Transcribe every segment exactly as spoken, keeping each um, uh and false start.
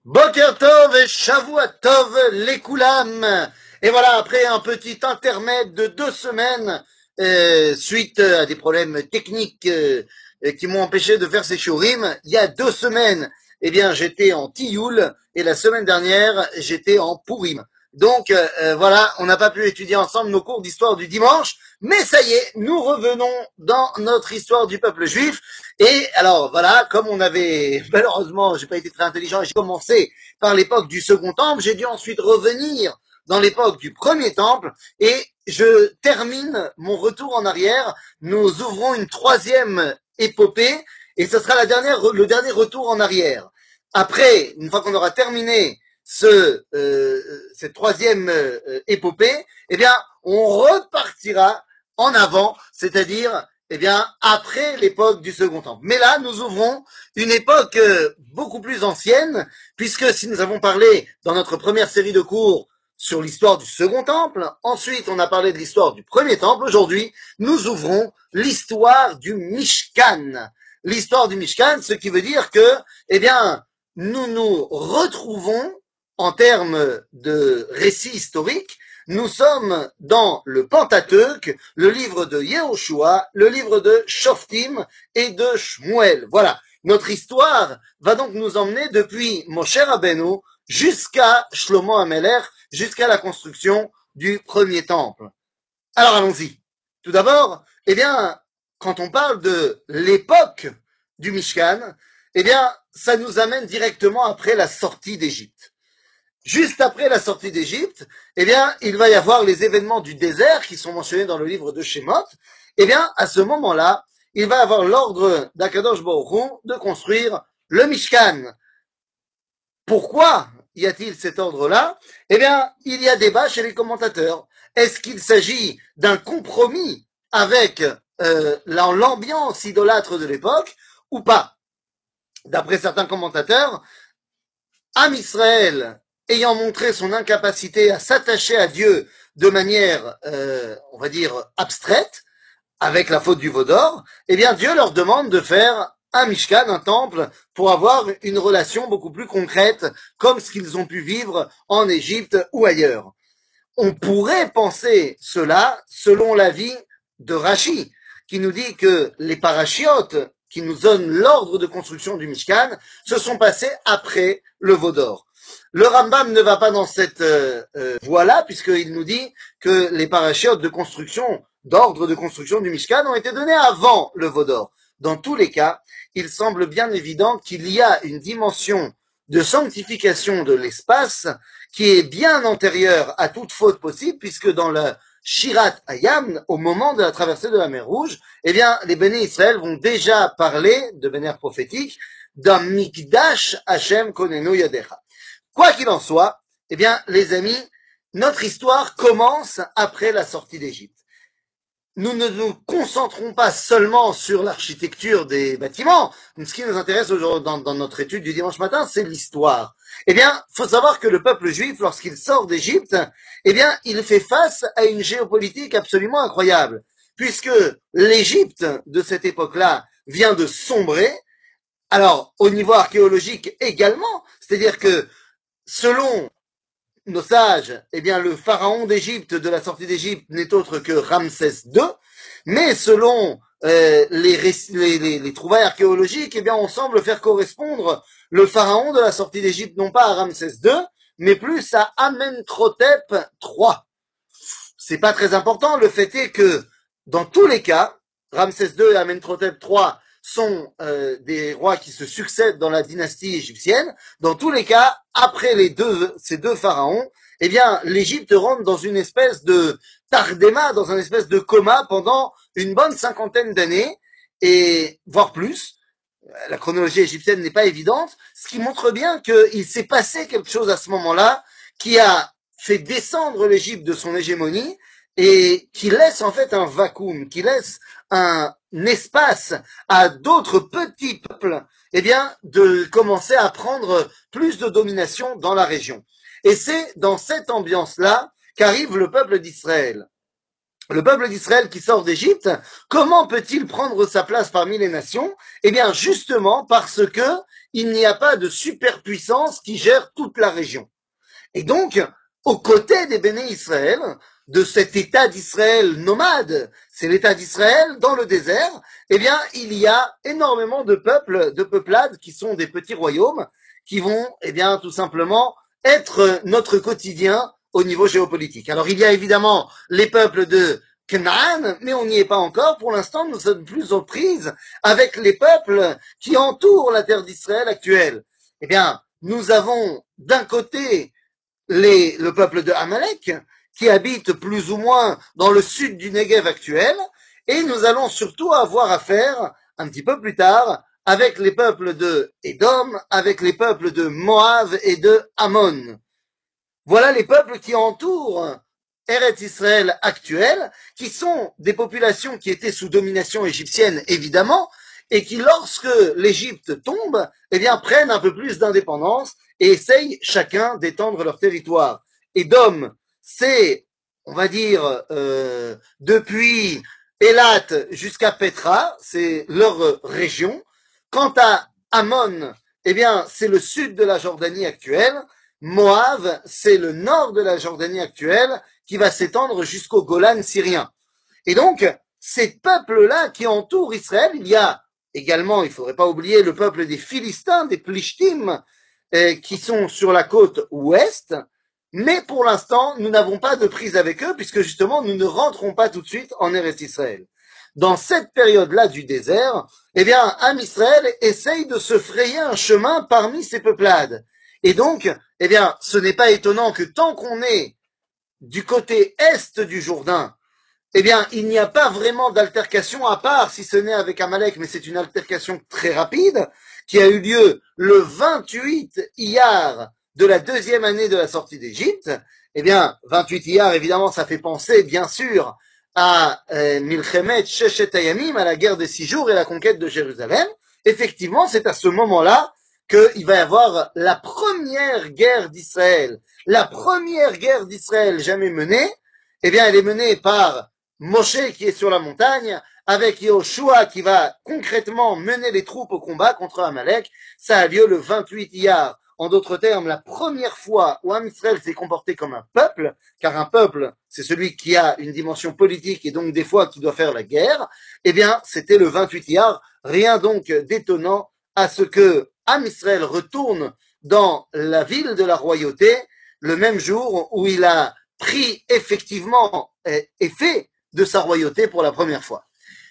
Boker Tov et Shavua Tov les Koulam. Et voilà, après un petit intermède de deux semaines, euh, suite à des problèmes techniques euh, qui m'ont empêché de faire ces shurim, il y a deux semaines, eh bien, j'étais en Tioul et la semaine dernière, j'étais en Purim. Donc euh, voilà, on n'a pas pu étudier ensemble nos cours d'histoire du dimanche, mais ça y est, nous revenons dans notre histoire du peuple juif. Et alors voilà, comme on avait malheureusement, j'ai pas été très intelligent et j'ai commencé par l'époque du second temple, j'ai dû ensuite revenir dans l'époque du premier temple et je termine mon retour en arrière. Nous ouvrons une troisième épopée et ce sera la dernière, le dernier retour en arrière. Après, une fois qu'on aura terminé ce, euh, cette troisième euh, épopée, eh bien, on repartira en avant, c'est-à-dire eh bien, après l'époque du Second Temple. Mais là, nous ouvrons une époque euh, beaucoup plus ancienne, puisque si nous avons parlé dans notre première série de cours sur l'histoire du Second Temple, ensuite on a parlé de l'histoire du Premier Temple, aujourd'hui, nous ouvrons l'histoire du Mishkan. L'histoire du Mishkan, ce qui veut dire que, eh bien, nous nous retrouvons en termes de récit historique. Nous sommes dans le Pentateuque, le livre de Yehoshua, le livre de Shoftim et de Shmuel. Voilà. Notre histoire va donc nous emmener depuis Moshe Rabbeinu jusqu'à Shlomo HaMelech, jusqu'à la construction du premier temple. Alors allons-y. Tout d'abord, eh bien, quand on parle de l'époque du Mishkan, eh bien, ça nous amène directement après la sortie d'Égypte. Juste après la sortie d'Égypte, eh bien, il va y avoir les événements du désert qui sont mentionnés dans le livre de Shemot. Eh bien, à ce moment-là, il va y avoir l'ordre d'Akadosh Baruch Hu de construire le Mishkan. Pourquoi y a-t-il cet ordre-là? Eh bien, il y a débat chez les commentateurs. Est-ce qu'il s'agit d'un compromis avec euh, l'ambiance idolâtre de l'époque ou pas? D'après certains commentateurs, Am Israël ayant montré son incapacité à s'attacher à Dieu de manière, euh, on va dire, abstraite, avec la faute du veau d'or, eh bien Dieu leur demande de faire un Mishkan, un temple, pour avoir une relation beaucoup plus concrète, comme ce qu'ils ont pu vivre en Égypte ou ailleurs. On pourrait penser cela selon l'avis de Rashi, qui nous dit que les parachiotes qui nous donnent l'ordre de construction du Mishkan se sont passés après le veau d'or. Le Rambam ne va pas dans cette euh, euh, voie-là, puisqu'il nous dit que les parachiotes de construction, d'ordre de construction du Mishkan ont été donnés avant le veau d'or. Dans tous les cas, il semble bien évident qu'il y a une dimension de sanctification de l'espace qui est bien antérieure à toute faute possible, puisque dans le Shirat Hayam, au moment de la traversée de la mer Rouge, eh bien, les béné Israël vont déjà parler, de manière prophétique, d'un Mikdash Hashem Konenu Yadecha. Quoi qu'il en soit, eh bien, les amis, notre histoire commence après la sortie d'Égypte. Nous ne nous concentrons pas seulement sur l'architecture des bâtiments. Ce qui nous intéresse aujourd'hui dans, dans notre étude du dimanche matin, c'est l'histoire. Eh bien, faut savoir que le peuple juif, lorsqu'il sort d'Égypte, eh bien, il fait face à une géopolitique absolument incroyable, puisque l'Égypte de cette époque-là vient de sombrer. Alors, au niveau archéologique également, c'est-à-dire que selon nos sages, eh bien, le pharaon d'Égypte, de la sortie d'Égypte, n'est autre que Ramsès deux, mais selon euh, les, les, les, les trouvailles archéologiques, eh bien, on semble faire correspondre le pharaon de la sortie d'Égypte non pas à Ramsès deux, mais plus à Amenhotep trois. C'est pas très important, le fait est que, dans tous les cas, Ramsès deux et Amenhotep trois sont euh, des rois qui se succèdent dans la dynastie égyptienne. Dans tous les cas, après les deux, ces deux pharaons, eh bien, l'Égypte rentre dans une espèce de tardéma, dans une espèce de coma pendant une bonne cinquantaine d'années, et voire plus. La chronologie égyptienne n'est pas évidente, ce qui montre bien qu'il s'est passé quelque chose à ce moment-là qui a fait descendre l'Égypte de son hégémonie et qui laisse en fait un vacuum, qui laisse un espace à d'autres petits peuples, eh bien, de commencer à prendre plus de domination dans la région. Et c'est dans cette ambiance-là qu'arrive le peuple d'Israël. Le peuple d'Israël qui sort d'Égypte, comment peut-il prendre sa place parmi les nations? Eh bien, justement parce que il n'y a pas de superpuissance qui gère toute la région. Et donc, aux côtés des Béné Israël, de cet État d'Israël nomade, c'est l'État d'Israël dans le désert, eh bien, il y a énormément de peuples, de peuplades qui sont des petits royaumes, qui vont, eh bien, tout simplement être notre quotidien au niveau géopolitique. Alors, il y a évidemment les peuples de Canaan, mais on n'y est pas encore. Pour l'instant, nous sommes plus aux prises avec les peuples qui entourent la terre d'Israël actuelle. Eh bien, nous avons d'un côté les, le peuple de Amalek, qui habite plus ou moins dans le sud du Negev actuel, et nous allons surtout avoir affaire, un petit peu plus tard, avec les peuples de Édom, avec les peuples de Moab et de Ammon. Voilà les peuples qui entourent Eretz Israël actuel, qui sont des populations qui étaient sous domination égyptienne, évidemment, et qui, lorsque l'Égypte tombe, eh bien, prennent un peu plus d'indépendance et essayent chacun d'étendre leur territoire. Édom, c'est, on va dire, euh, depuis Élat jusqu'à Petra, c'est leur région. Quant à Ammon, eh bien, c'est le sud de la Jordanie actuelle. Moab, c'est le nord de la Jordanie actuelle qui va s'étendre jusqu'au Golan syrien. Et donc, ces peuples-là qui entourent Israël, il y a également, il ne faudrait pas oublier, le peuple des Philistins, des Plishtim, euh, qui sont sur la côte ouest, mais pour l'instant, nous n'avons pas de prise avec eux, puisque justement, nous ne rentrons pas tout de suite en Eretz Israël. Dans cette période-là du désert, eh bien, Am Israël essaye de se frayer un chemin parmi ces peuplades. Et donc, eh bien, ce n'est pas étonnant que tant qu'on est du côté est du Jourdain, eh bien, il n'y a pas vraiment d'altercation à part, si ce n'est avec Amalek, mais c'est une altercation très rapide, qui a eu lieu le vingt-huit Iyar de la deuxième année de la sortie d'Égypte. Eh bien, vingt-huit Iyar, évidemment, ça fait penser, bien sûr, à euh, Milchemet Sheshet Hayamim, à la guerre des six jours et la conquête de Jérusalem. Effectivement, c'est à ce moment-là qu'il va y avoir la première guerre d'Israël. La première guerre d'Israël jamais menée, eh bien, elle est menée par Moshe qui est sur la montagne, avec Yoshua qui va concrètement mener les troupes au combat contre Amalek. Ça a lieu le vingt-huit Iyar. En d'autres termes, la première fois où Am Israël s'est comporté comme un peuple, car un peuple, c'est celui qui a une dimension politique et donc des fois qui doit faire la guerre, eh bien, c'était le vingt-huit Iyar. Rien donc d'étonnant à ce que Am Israël retourne dans la ville de la royauté le même jour où il a pris effectivement et fait de sa royauté pour la première fois.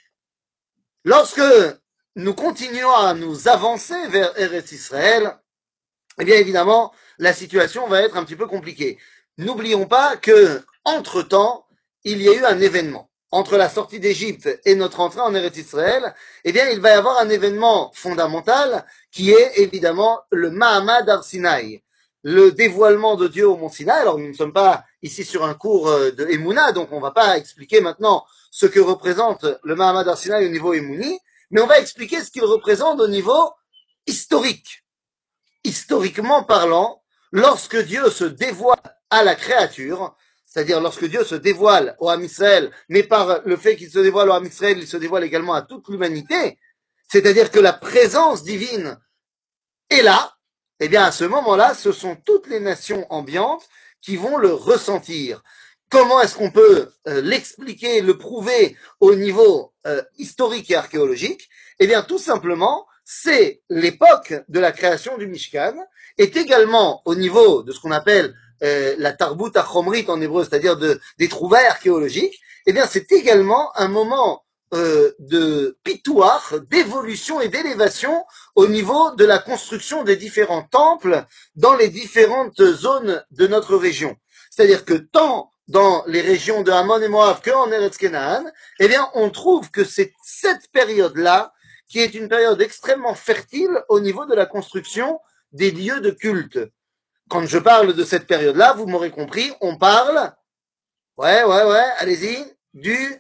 Lorsque nous continuons à nous avancer vers Eretz Israël, eh bien évidemment, la situation va être un petit peu compliquée. N'oublions pas que, entre-temps, il y a eu un événement. Entre la sortie d'Égypte et notre entrée en Eretz Israël, eh bien, il va y avoir un événement fondamental qui est évidemment le Mahamad Ar-Sinaï, le dévoilement de Dieu au mont Sinaï. Alors, nous ne sommes pas ici sur un cours de Emouna, donc on ne va pas expliquer maintenant ce que représente le Mahamad Ar-Sinaï au niveau Emouni, mais on va expliquer ce qu'il représente au niveau historique. Historiquement parlant, lorsque Dieu se dévoile à la créature, c'est-à-dire lorsque Dieu se dévoile au Ham Israël, mais par le fait qu'il se dévoile au Ham Israël, il se dévoile également à toute l'humanité, c'est-à-dire que la présence divine est là, eh bien à ce moment-là, ce sont toutes les nations ambiantes qui vont le ressentir. Comment est-ce qu'on peut euh, l'expliquer, le prouver au niveau euh, historique et archéologique? Eh bien tout simplement, c'est l'époque de la création du Mishkan, est également au niveau de ce qu'on appelle euh, la Tarbut Achomrit en hébreu, c'est-à-dire de, des trouvailles archéologiques, eh bien c'est également un moment euh, de pitouach, d'évolution et d'élévation au niveau de la construction des différents temples dans les différentes zones de notre région. C'est-à-dire que tant dans les régions de Ammon et Moab qu'en Eretz Kenaan, eh bien on trouve que c'est cette période-là qui est une période extrêmement fertile au niveau de la construction des lieux de culte. Quand je parle de cette période-là, vous m'aurez compris, on parle, ouais, ouais, ouais, allez-y, du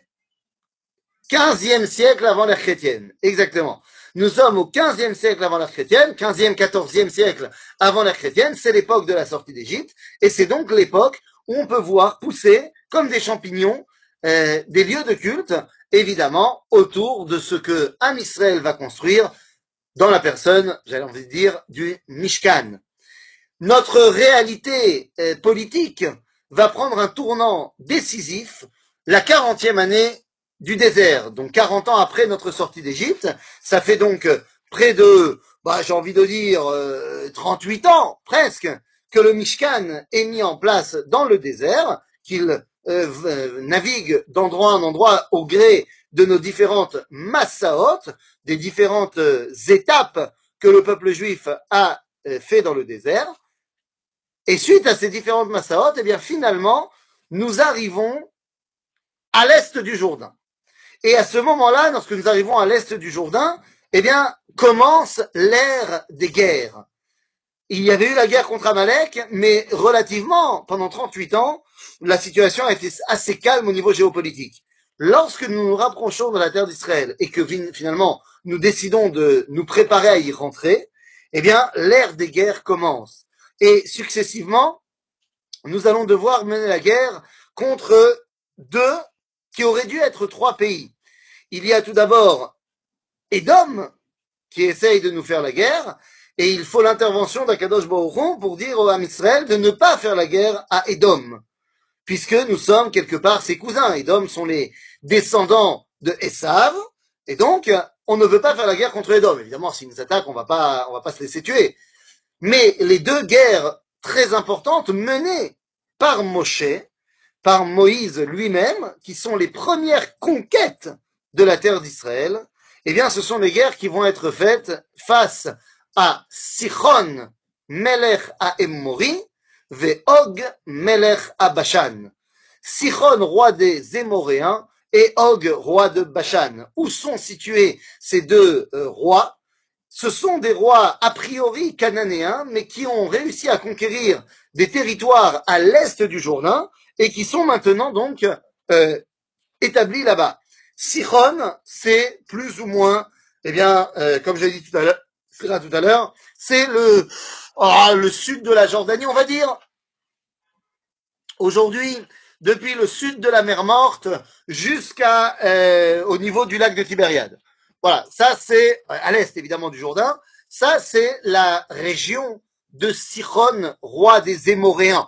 quinzième siècle avant l'ère chrétienne. Exactement. Nous sommes au quinzième siècle avant l'ère chrétienne, quinzième, quatorzième siècle avant l'ère chrétienne, c'est l'époque de la sortie d'Égypte, et c'est donc l'époque où on peut voir pousser, comme des champignons, euh, des lieux de culte, évidemment, autour de ce que Am Israël va construire dans la personne, j'allais envie de dire, du Mishkan. Notre réalité euh, politique va prendre un tournant décisif la quarantième année du désert, donc quarante ans après notre sortie d'Égypte. Ça fait donc près de, bah, j'ai envie de dire, euh, trente-huit ans presque, que le Mishkan est mis en place dans le désert, qu'il euh, navigue d'endroit en endroit au gré de nos différentes massaot, des différentes euh, étapes que le peuple juif a euh, fait dans le désert. Et suite à ces différentes massaot, eh bien finalement, nous arrivons à l'est du Jourdain. Et à ce moment-là, lorsque nous arrivons à l'est du Jourdain, eh bien commence l'ère des guerres. Il y avait eu la guerre contre Amalek, mais relativement, pendant trente-huit ans, la situation a été assez calme au niveau géopolitique. Lorsque nous nous rapprochons de la terre d'Israël et que finalement nous décidons de nous préparer à y rentrer, eh bien l'ère des guerres commence. Et successivement, nous allons devoir mener la guerre contre deux qui auraient dû être trois pays. Il y a tout d'abord Édom, qui essaye de nous faire la guerre, et il faut l'intervention d'Akadosh Baruch Hu pour dire au Ham Israël de ne pas faire la guerre à Édom, puisque nous sommes quelque part ses cousins. Édom sont les descendants de Esav, et donc on ne veut pas faire la guerre contre Édom. Évidemment, s'ils nous attaquent, on va pas, on va pas se laisser tuer. Mais les deux guerres très importantes menées par Moshe, par Moïse lui-même, qui sont les premières conquêtes de la terre d'Israël, eh bien, ce sont les guerres qui vont être faites face à Sichon, Melech à Emmori, ve Og, Melech à Bashan. Sichon, roi des Émoréens, et Og, roi de Bashan. Où sont situés ces deux euh, rois? Ce sont des rois a priori cananéens, mais qui ont réussi à conquérir des territoires à l'est du Jourdain et qui sont maintenant donc euh, établis là-bas. Sichon, c'est plus ou moins, eh bien, euh, comme je l'ai dit tout à l'heure, tout à l'heure, c'est le, oh, le sud de la Jordanie, on va dire. Aujourd'hui, depuis le sud de la mer Morte jusqu'à euh, au niveau du lac de Tibériade. Voilà, ça c'est à l'est évidemment du Jourdain. Ça c'est la région de Sichon, roi des Émoréens.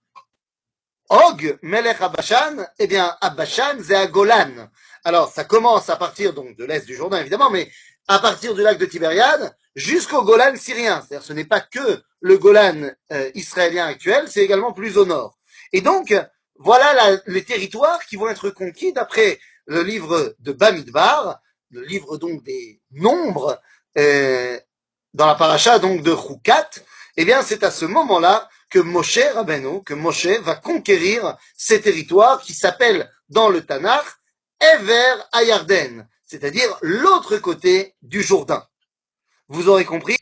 Og, Melech Abashan, eh bien Abashan c'est à Golan. Alors ça commence à partir donc de l'est du Jourdain évidemment, mais à partir du lac de Tibériade jusqu'au Golan syrien. C'est-à-dire ce n'est pas que le Golan euh, israélien actuel, c'est également plus au nord. Et donc, voilà la, les territoires qui vont être conquis d'après le livre de Bamidbar, le livre donc des nombres, euh, dans la paracha donc de Choukat. Eh bien, c'est à ce moment-là que Moshe Rabbeinu, que Moshe va conquérir ces territoires qui s'appellent dans le Tanakh Ever Ayarden, c'est-à-dire l'autre côté du Jourdain. Vous aurez compris